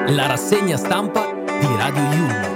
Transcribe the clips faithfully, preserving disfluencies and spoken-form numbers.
La rassegna stampa di Radio Yulm.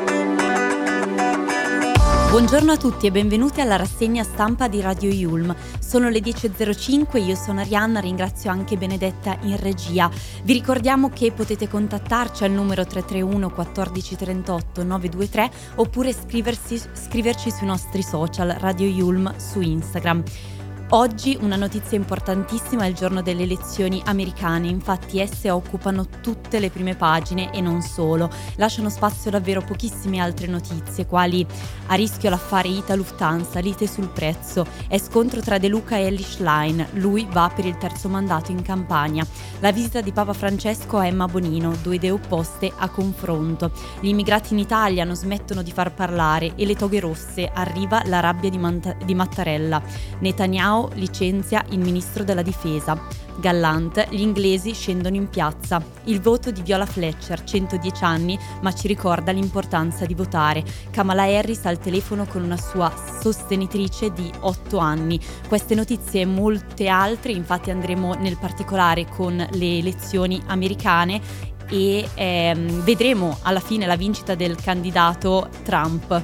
Buongiorno a tutti e benvenuti alla rassegna stampa di Radio Yulm. Sono le dieci e zero cinque, io sono Arianna, ringrazio anche Benedetta in regia. Vi ricordiamo che potete contattarci al numero tre tre uno quattordici trentotto nove due tre oppure scriversi, scriverci sui nostri social Radio Yulm su Instagram. Oggi una notizia importantissima, è il giorno delle elezioni americane, infatti esse occupano tutte le prime pagine e non solo, lasciano spazio davvero pochissime altre notizie, quali a rischio l'affare Ita-Lufthansa, lite sul prezzo, è scontro tra De Luca e Elly Schlein, lui va per il terzo mandato in campagna, la visita di Papa Francesco a Emma Bonino, due idee opposte a confronto, gli immigrati in Italia non smettono di far parlare e le toghe rosse, arriva la rabbia di, Manta- di Mattarella, Netanyahu licenzia il ministro della difesa. Gallant, gli inglesi scendono in piazza. Il voto di Viola Fletcher, centodieci anni, ma ci ricorda l'importanza di votare. Kamala Harris al telefono con una sua sostenitrice di otto anni. Queste notizie e molte altre, infatti andremo nel particolare con le elezioni americane e ehm, vedremo alla fine la vincita del candidato Trump.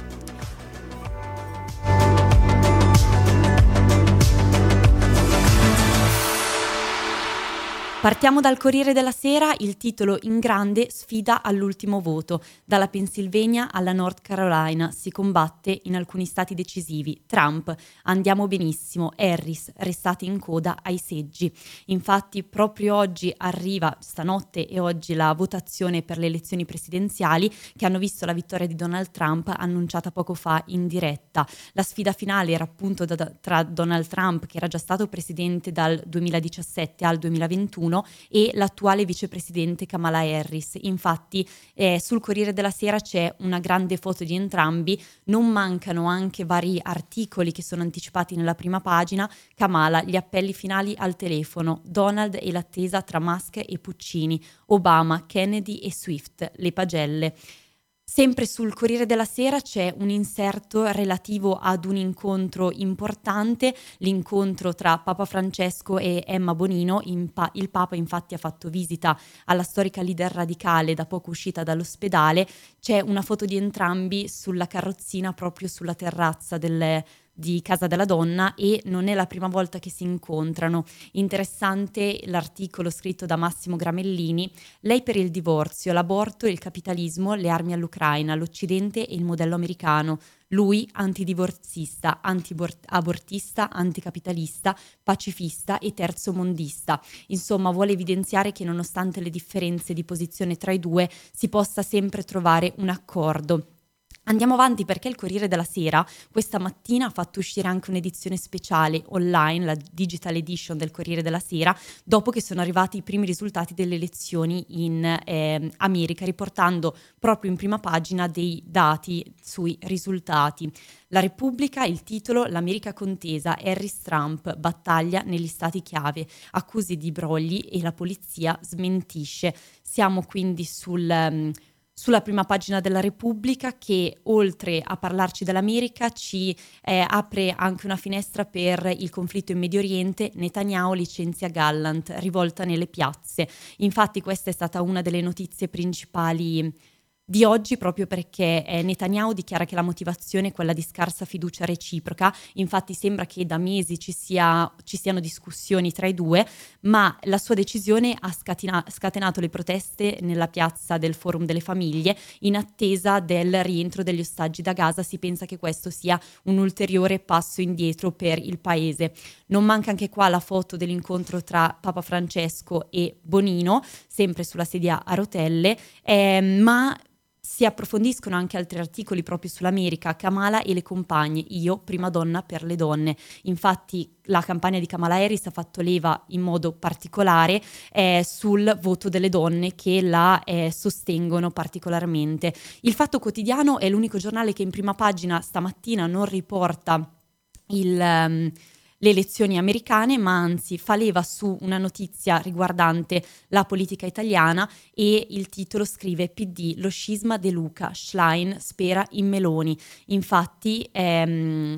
Partiamo dal Corriere della Sera, il titolo in grande sfida all'ultimo voto. Dalla Pennsylvania alla North Carolina si combatte in alcuni stati decisivi. Trump, andiamo benissimo, Harris, restate in coda ai seggi. Infatti proprio oggi arriva, stanotte e oggi, la votazione per le elezioni presidenziali che hanno visto la vittoria di Donald Trump annunciata poco fa in diretta. La sfida finale era appunto da, tra Donald Trump, che era già stato presidente dal duemiladiciassette al duemilaventuno, e l'attuale vicepresidente Kamala Harris. Infatti eh, sul Corriere della Sera c'è una grande foto di entrambi, non mancano anche vari articoli che sono anticipati nella prima pagina. Kamala, gli appelli finali al telefono, Donald e l'attesa tra Musk e Puccini, Obama, Kennedy e Swift, le pagelle. Sempre sul Corriere della Sera c'è un inserto relativo ad un incontro importante, l'incontro tra Papa Francesco e Emma Bonino. In pa- il Papa infatti ha fatto visita alla storica leader radicale da poco uscita dall'ospedale. C'è una foto di entrambi sulla carrozzina proprio sulla terrazza del di Casa della Donna e non è la prima volta che si incontrano. Interessante l'articolo scritto da Massimo Gramellini, lei per il divorzio, l'aborto, il capitalismo, le armi all'Ucraina, l'Occidente e il modello americano. Lui antidivorzista, anti-abortista, anticapitalista, pacifista e terzomondista. Insomma, vuole evidenziare che nonostante le differenze di posizione tra i due si possa sempre trovare un accordo. Andiamo avanti perché il Corriere della Sera questa mattina ha fatto uscire anche un'edizione speciale online, la Digital Edition del Corriere della Sera, dopo che sono arrivati i primi risultati delle elezioni in eh, America, riportando proprio in prima pagina dei dati sui risultati. La Repubblica, il titolo, l'America contesa, Harris-Trump, battaglia negli stati chiave, accuse di brogli e la polizia smentisce. Siamo quindi sul... Um, sulla prima pagina della Repubblica che, oltre a parlarci dell'America, ci eh, apre anche una finestra per il conflitto in Medio Oriente. Netanyahu licenzia Gallant, rivolta nelle piazze. Infatti questa è stata una delle notizie principali di oggi, proprio perché eh, Netanyahu dichiara che la motivazione è quella di scarsa fiducia reciproca. Infatti sembra che da mesi ci, sia, ci siano discussioni tra i due, ma la sua decisione ha scatina- scatenato le proteste nella piazza del Forum delle Famiglie in attesa del rientro degli ostaggi da Gaza. Si pensa che questo sia un ulteriore passo indietro per il paese. Non manca anche qua la foto dell'incontro tra Papa Francesco e Bonino, sempre sulla sedia a rotelle, eh, ma si approfondiscono anche altri articoli proprio sull'America, Kamala e le compagne, io prima donna per le donne. Infatti la campagna di Kamala Harris ha fatto leva in modo particolare eh, sul voto delle donne che la eh, sostengono particolarmente. Il Fatto Quotidiano è l'unico giornale che in prima pagina stamattina non riporta il... Um, le elezioni americane, ma anzi fa leva su una notizia riguardante la politica italiana e il titolo scrive P D, lo scisma De Luca, Schlein spera in Meloni. Infatti ehm,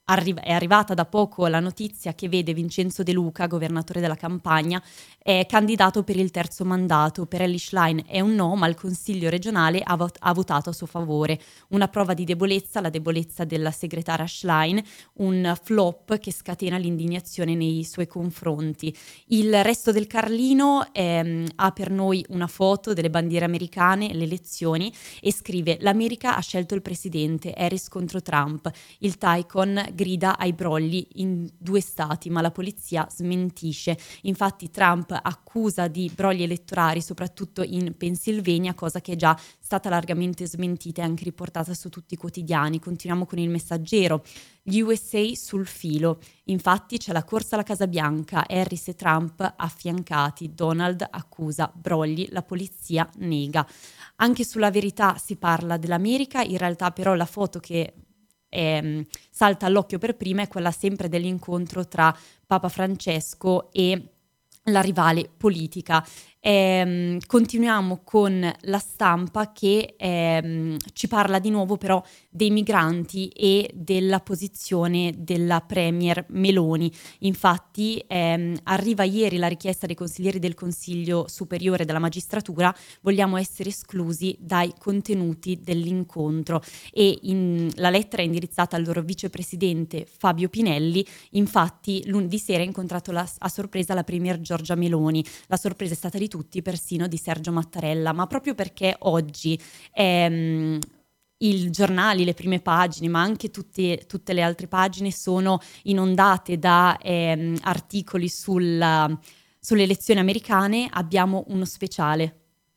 Arri- è arrivata da poco la notizia che vede Vincenzo De Luca, governatore della Campania, è candidato per il terzo mandato. Per Elly Schlein è un no, ma il Consiglio regionale ha, vot- ha votato a suo favore. Una prova di debolezza, la debolezza della segretaria Schlein, un flop che scatena l'indignazione nei suoi confronti. Il resto del Carlino ehm, ha per noi una foto delle bandiere americane, le elezioni, e scrive: l'America ha scelto il presidente, Harris contro Trump. Il Tycoon grida ai brogli in due stati, ma la polizia smentisce. Infatti Trump accusa di brogli elettorali soprattutto in Pennsylvania, cosa che è già stata largamente smentita e anche riportata su tutti i quotidiani. Continuiamo con il Messaggero. Gli U S A sul filo. Infatti c'è la corsa alla Casa Bianca, Harris e Trump affiancati, Donald accusa brogli, la polizia nega. Anche sulla Verità si parla dell'America, in realtà però la foto che eh, salta all'occhio per prima è quella sempre dell'incontro tra Papa Francesco e la rivale politica. Eh, continuiamo con La Stampa che eh, ci parla di nuovo però dei migranti e della posizione della premier Meloni. Infatti ehm, arriva ieri la richiesta dei consiglieri del Consiglio Superiore della Magistratura: vogliamo essere esclusi dai contenuti dell'incontro, e in, la lettera è indirizzata al loro vicepresidente Fabio Pinelli. Infatti lunedì sera ha incontrato la, a sorpresa la premier Giorgia Meloni. La sorpresa è stata di tutti, persino di Sergio Mattarella, ma proprio perché oggi ehm, i giornali, le prime pagine, ma anche tutte, tutte le altre pagine sono inondate da ehm, articoli sulla, sulle elezioni americane, abbiamo uno speciale.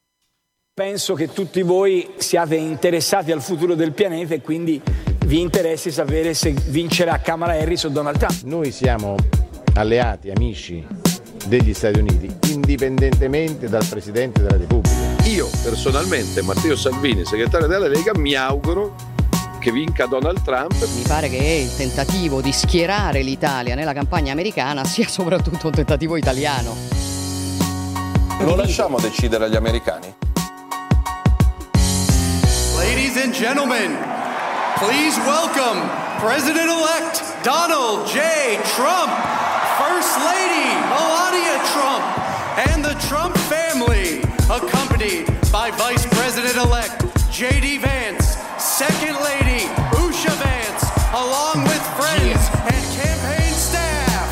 Penso che tutti voi siate interessati al futuro del pianeta e quindi vi interessi sapere se vincerà Kamala Harris o Donald Trump. Noi siamo alleati, amici degli Stati Uniti, indipendentemente dal Presidente della Repubblica. Io personalmente, Matteo Salvini, segretario della Lega, mi auguro che vinca Donald Trump. Mi pare che il tentativo di schierare l'Italia nella campagna americana sia soprattutto un tentativo italiano. Lo lasciamo decidere agli americani. Ladies and gentlemen, please welcome President-elect Donald J. Trump, First Lady Melania Trump, and the Trump family, accompanied by Vice President-elect J D Vance, Second Lady Usha Vance, along with friends and campaign staff.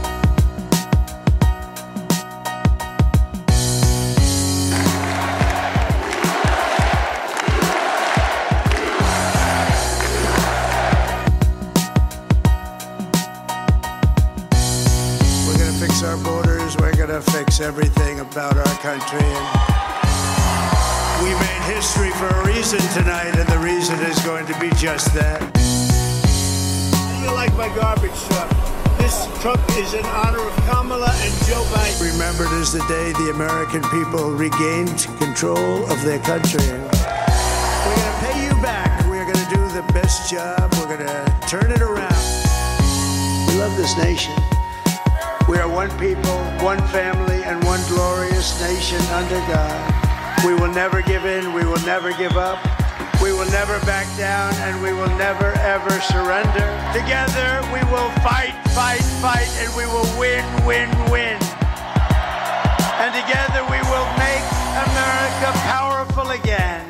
We're going to fix our borders. We're going to fix everything about our country. And we made history for a reason tonight, and the reason is going to be just that. How do you like my garbage truck? This truck is in honor of Kamala and Joe Biden. Remembered as the day the American people regained control of their country. And we're going to pay you back. We're going to do the best job. We're going to turn it around. We love this nation. We are one people, one family, and one glorious nation under God. We will never give in, we will never give up, we will never back down, and we will never ever surrender. Together we will fight, fight, fight, and we will win, win, win. And together we will make America powerful again.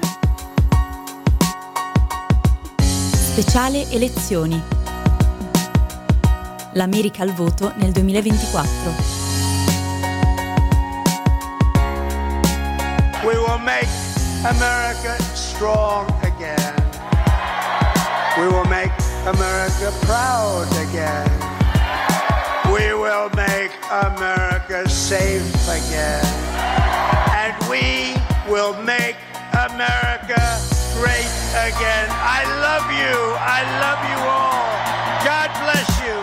Speciale elezioni. L'America al voto nel duemilaventiquattro. We will make America strong again. We will make America proud again. We will make America safe again. And we will make America great again. I love you. I love you all. God bless you.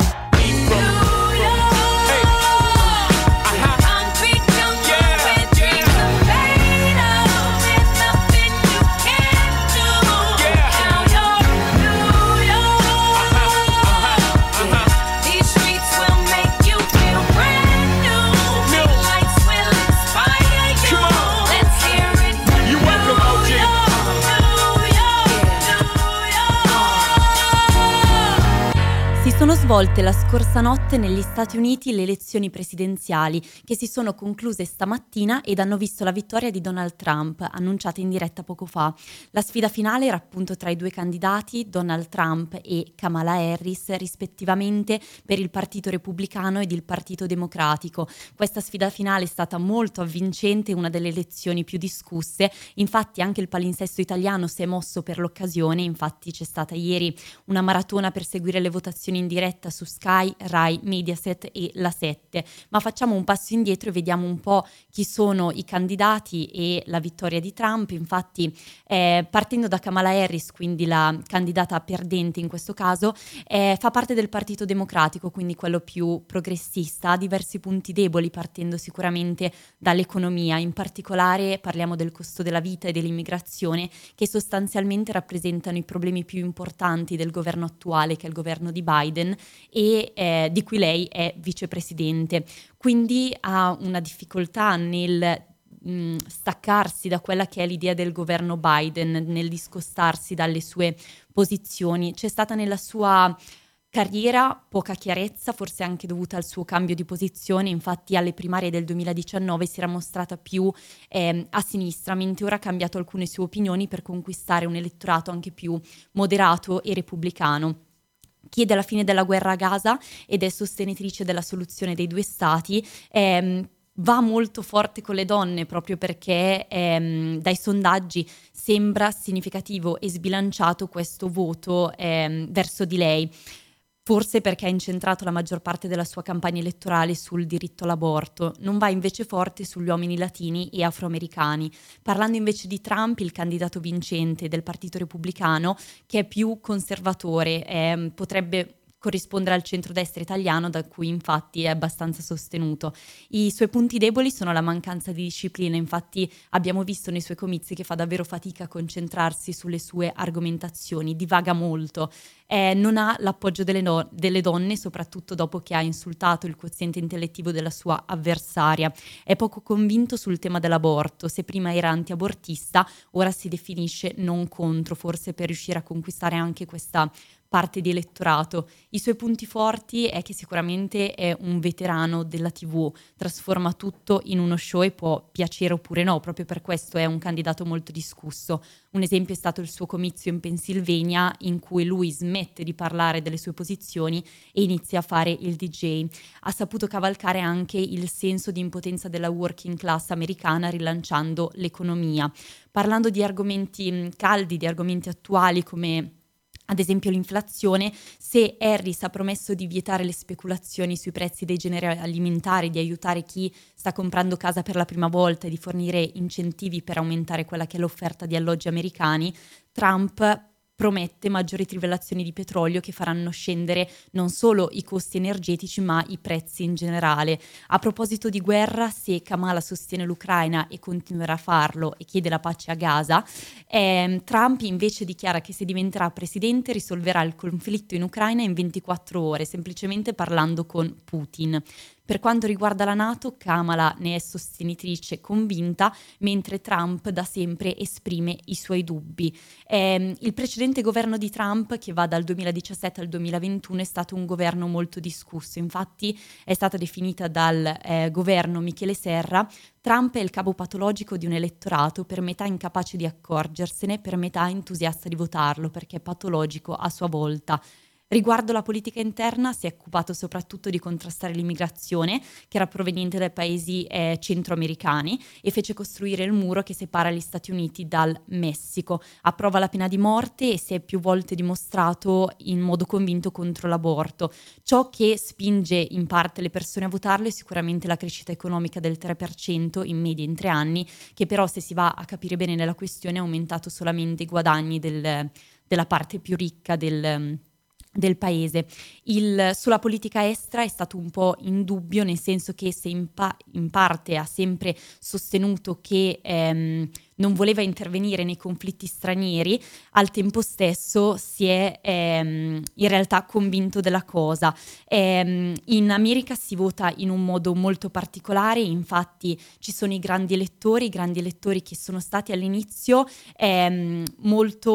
svolte la scorsa notte negli Stati Uniti le elezioni presidenziali che si sono concluse stamattina ed hanno visto la vittoria di Donald Trump, annunciata in diretta poco fa. La sfida finale era appunto tra i due candidati, Donald Trump e Kamala Harris, rispettivamente per il Partito Repubblicano ed il Partito Democratico. Questa sfida finale è stata molto avvincente, una delle elezioni più discusse. Infatti anche il palinsesto italiano si è mosso per l'occasione, infatti c'è stata ieri una maratona per seguire le votazioni in diretta su Sky, Rai, Mediaset e La sette. Ma facciamo un passo indietro e vediamo un po' chi sono i candidati e la vittoria di Trump. Infatti eh, partendo da Kamala Harris, quindi la candidata perdente in questo caso, eh, fa parte del Partito Democratico, quindi quello più progressista, ha diversi punti deboli partendo sicuramente dall'economia. In particolare parliamo del costo della vita e dell'immigrazione, che sostanzialmente rappresentano i problemi più importanti del governo attuale, che è il governo di Biden, e eh, di cui lei è vicepresidente. Quindi ha una difficoltà nel mh, staccarsi da quella che è l'idea del governo Biden, nel discostarsi dalle sue posizioni. C'è stata nella sua carriera poca chiarezza, forse anche dovuta al suo cambio di posizione. Infatti alle primarie del duemiladiciannove si era mostrata più eh, a sinistra, mentre ora ha cambiato alcune sue opinioni per conquistare un elettorato anche più moderato e repubblicano. Chiede la fine della guerra a Gaza ed è sostenitrice della soluzione dei due stati. Ehm, va molto forte con le donne proprio perché ehm, dai sondaggi sembra significativo e sbilanciato questo voto ehm, verso di lei. Forse perché ha incentrato la maggior parte della sua campagna elettorale sul diritto all'aborto. Non va invece forte sugli uomini latini e afroamericani. Parlando invece di Trump, il candidato vincente del Partito Repubblicano, che è più conservatore, eh, potrebbe corrispondere al centrodestra italiano, da cui infatti è abbastanza sostenuto. I suoi punti deboli sono la mancanza di disciplina. Infatti abbiamo visto nei suoi comizi che fa davvero fatica a concentrarsi sulle sue argomentazioni, divaga molto. Eh, non ha l'appoggio delle, no- delle donne, soprattutto dopo che ha insultato il quoziente intellettivo della sua avversaria. È poco convinto sul tema dell'aborto. Se prima era antiabortista, ora si definisce non contro, forse per riuscire a conquistare anche questa parte di elettorato. I suoi punti forti è che sicuramente è un veterano della tivù, trasforma tutto in uno show e può piacere oppure no, proprio per questo è un candidato molto discusso. Un esempio è stato il suo comizio in Pennsylvania, in cui lui smette di parlare delle sue posizioni e inizia a fare il D J. Ha saputo cavalcare anche il senso di impotenza della working class americana, rilanciando l'economia. Parlando di argomenti caldi, di argomenti attuali come ad esempio l'inflazione, se Harris ha promesso di vietare le speculazioni sui prezzi dei generi alimentari, di aiutare chi sta comprando casa per la prima volta e di fornire incentivi per aumentare quella che è l'offerta di alloggi americani, Trump promette maggiori trivellazioni di petrolio che faranno scendere non solo i costi energetici ma i prezzi in generale. A proposito di guerra, se Kamala sostiene l'Ucraina e continuerà a farlo e chiede la pace a Gaza, eh, Trump invece dichiara che se diventerà presidente risolverà il conflitto in Ucraina in ventiquattro ore, semplicemente parlando con Putin. Per quanto riguarda la NATO, Kamala ne è sostenitrice convinta, mentre Trump da sempre esprime i suoi dubbi. Eh, il precedente governo di Trump, che va dal duemiladiciassette al duemilaventuno, è stato un governo molto discusso. Infatti è stata definita dal eh, governo Michele Serra: Trump è il capo patologico di un elettorato, per metà incapace di accorgersene, per metà entusiasta di votarlo, perché è patologico a sua volta. Riguardo la politica interna, si è occupato soprattutto di contrastare l'immigrazione, che era proveniente dai paesi eh, centroamericani, e fece costruire il muro che separa gli Stati Uniti dal Messico. Approva la pena di morte e si è più volte dimostrato in modo convinto contro l'aborto. Ciò che spinge in parte le persone a votarlo è sicuramente la crescita economica del tre per cento in media in tre anni, che però, se si va a capire bene nella questione, ha aumentato solamente i guadagni del, della parte più ricca del del paese. Il, sulla politica estera è stato un po' in dubbio, nel senso che se in, pa- in parte ha sempre sostenuto che ehm, non voleva intervenire nei conflitti stranieri, al tempo stesso si è ehm, in realtà convinto della cosa. Ehm, in America si vota in un modo molto particolare, infatti ci sono i grandi elettori, i grandi elettori che sono stati all'inizio ehm, molto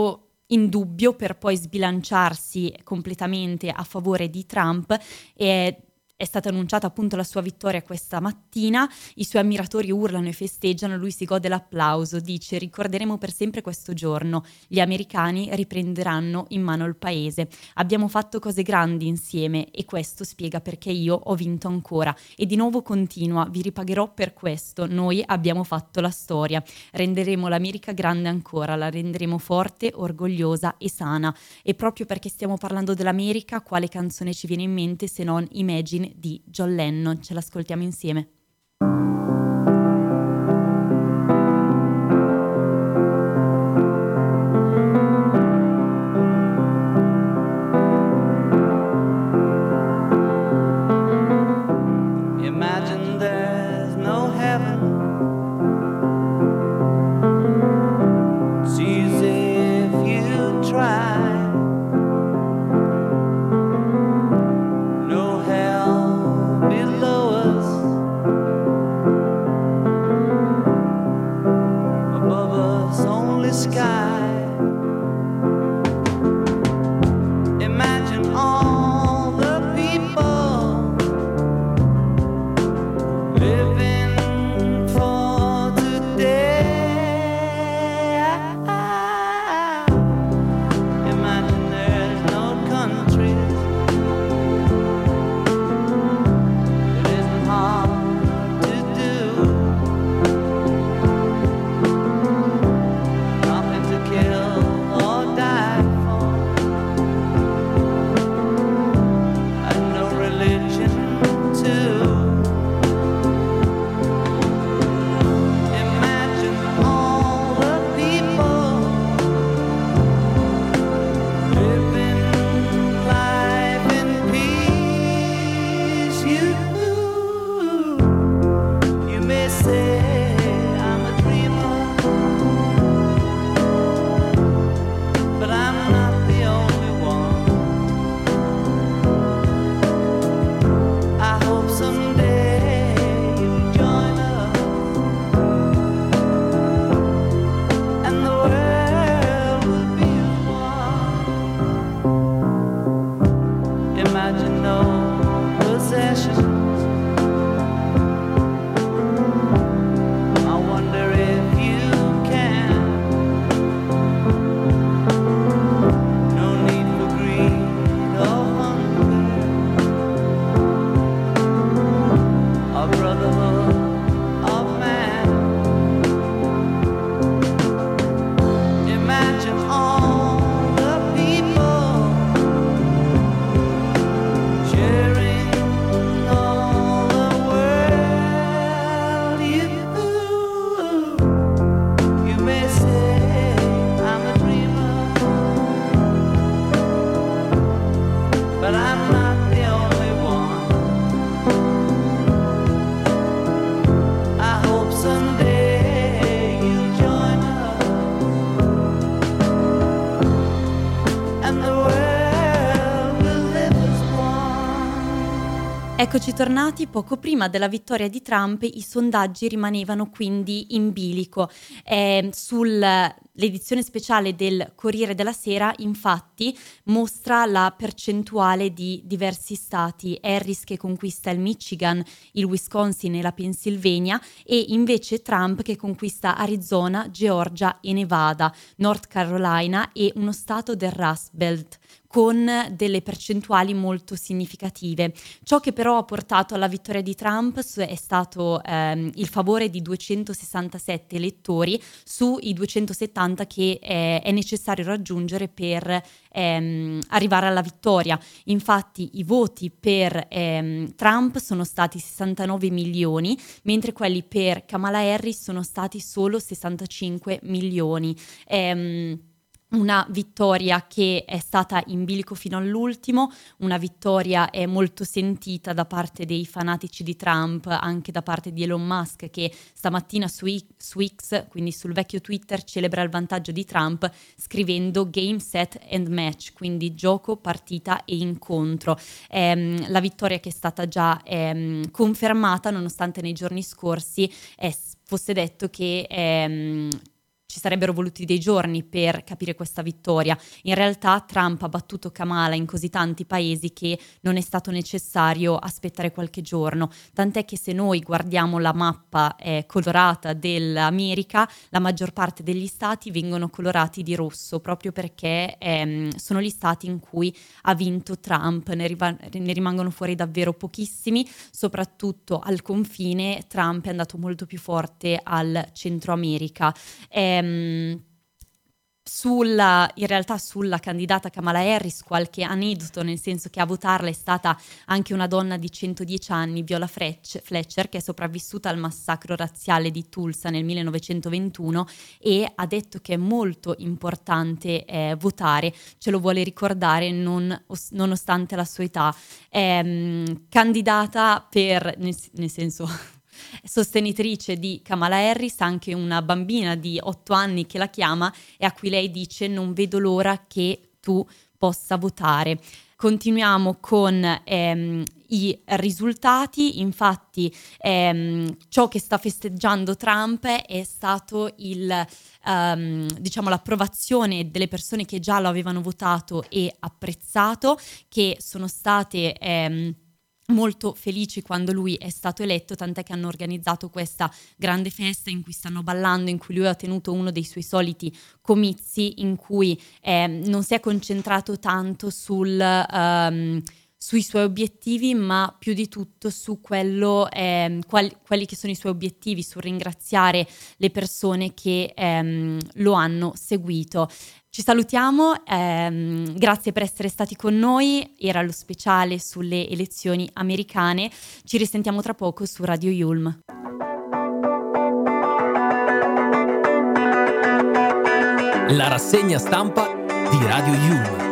in dubbio per poi sbilanciarsi completamente a favore di Trump. E è stata annunciata appunto la sua vittoria questa mattina, i suoi ammiratori urlano e festeggiano, lui si gode l'applauso, dice: ricorderemo per sempre questo giorno, gli americani riprenderanno in mano il paese, abbiamo fatto cose grandi insieme e questo spiega perché io ho vinto ancora. E di nuovo continua: vi ripagherò per questo, noi abbiamo fatto la storia, renderemo l'America grande ancora, la renderemo forte, orgogliosa e sana. E proprio perché stiamo parlando dell'America, quale canzone ci viene in mente se non Imagine di John Lennon? Ce l'ascoltiamo insieme. Imagine there's no heaven. It's easy if you try. Sky. Imagine all the people living for today. Imagine there's no countries. It isn't hard to do. Kill or die for, and no religion too. Imagine all the people living life in peace. You, you may say I'm a dreamer, but I'm not the only one. I hope someday you'll join us, and the world will be as one. Imagine no possessions. I wonder if you can. A brotherhood of man. Imagine all the people sharing all the world. You, you may say I'm a dreamer, but I'm not the only one. I hope someday you'll join us, and the world will live as one. Eccoci tornati. Poco prima della vittoria di Trump i sondaggi rimanevano quindi in bilico. Eh, sull'edizione speciale del Corriere della Sera infatti mostra la percentuale di diversi stati: Harris che conquista il Michigan, il Wisconsin e la Pennsylvania, e invece Trump che conquista Arizona, Georgia e Nevada, North Carolina e uno stato del Rust Belt, con delle percentuali molto significative. Ciò che però ha portato alla vittoria di Trump è stato ehm, il favore di duecentosessantasette elettori sui duecentosettanta che eh, è necessario raggiungere per ehm, arrivare alla vittoria. Infatti i voti per ehm, Trump sono stati sessantanove milioni, mentre quelli per Kamala Harris sono stati solo sessantacinque milioni. Ehm, Una vittoria che è stata in bilico fino all'ultimo, una vittoria è molto sentita da parte dei fanatici di Trump, anche da parte di Elon Musk, che stamattina su, I- su X, quindi sul vecchio Twitter, celebra il vantaggio di Trump scrivendo game, set and match, quindi gioco, partita e incontro. Ehm, la vittoria che è stata già ehm, confermata, nonostante nei giorni scorsi eh, fosse detto che ehm, ci sarebbero voluti dei giorni per capire questa vittoria. In realtà Trump ha battuto Kamala in così tanti paesi che non è stato necessario aspettare qualche giorno, tant'è che se noi guardiamo la mappa eh, colorata dell'America, la maggior parte degli stati vengono colorati di rosso proprio perché ehm, sono gli stati in cui ha vinto Trump, ne, riva- ne rimangono fuori davvero pochissimi, soprattutto al confine. Trump è andato molto più forte al Centro America. Eh, Sulla, in realtà sulla candidata Kamala Harris qualche aneddoto, nel senso che a votarla è stata anche una donna di centodieci anni, Viola Fletcher, che è sopravvissuta al massacro razziale di Tulsa nel millenovecentoventuno e ha detto che è molto importante eh, votare, ce lo vuole ricordare non, nonostante la sua età. È mh, candidata per, nel, nel senso... sostenitrice di Kamala Harris, anche una bambina di otto anni che la chiama e a cui lei dice: non vedo l'ora che tu possa votare. Continuiamo con ehm, i risultati. Infatti ehm, ciò che sta festeggiando Trump è stato il um, diciamo l'approvazione delle persone che già lo avevano votato e apprezzato, che sono state ehm, molto felici quando lui è stato eletto, tant'è che hanno organizzato questa grande festa in cui stanno ballando, in cui lui ha tenuto uno dei suoi soliti comizi, in cui eh, non si è concentrato tanto sul, um, sui suoi obiettivi, ma più di tutto su quello, eh, quali, quelli che sono i suoi obiettivi, sul ringraziare le persone che ehm, lo hanno seguito. Ci salutiamo, ehm, grazie per essere stati con noi, era lo speciale sulle elezioni americane, ci risentiamo tra poco su Radio Yulm. La rassegna stampa di Radio Yulm.